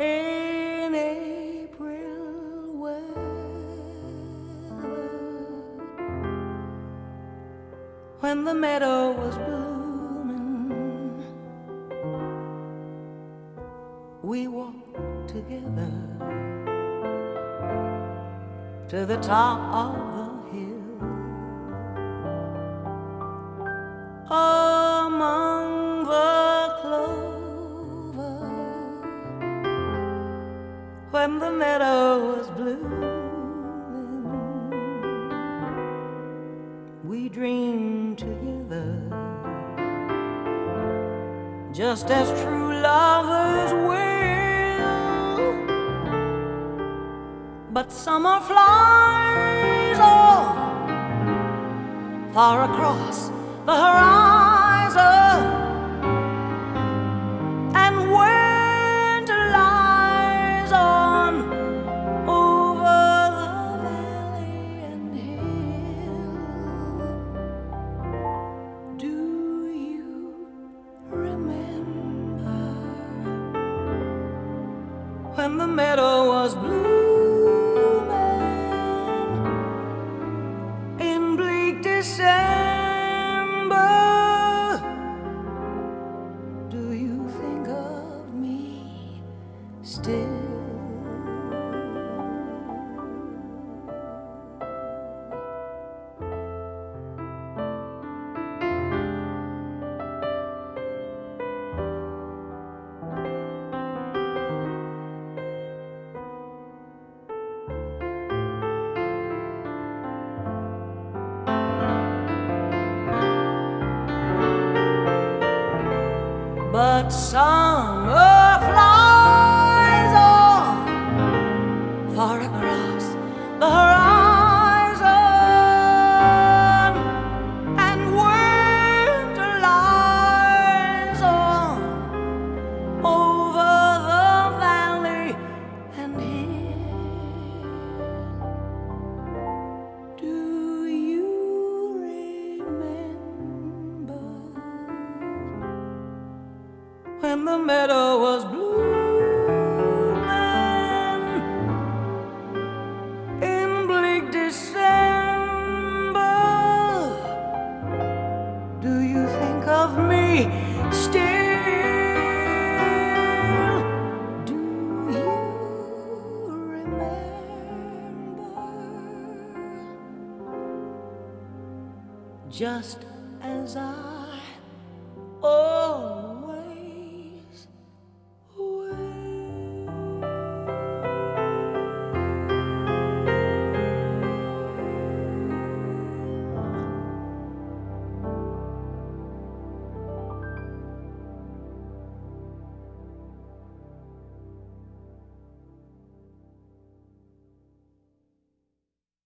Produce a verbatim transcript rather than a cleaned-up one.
in April weather, when the meadow was blooming, we walked together to the top of the hill, among the clover, when the meadow was blooming. We dreamed together, just as true lovers will. But summer flies on far across the horizon, and winter lies on over the valley and hill. Do you remember when the meadow was blue in bleak December? Do you think of me still? But summer flies on far across the horizon, and winter lies on over the valley and hill. Do you remember when the meadow was blooming in bleak December? Do you think of me still? Do you remember? Just as I, oh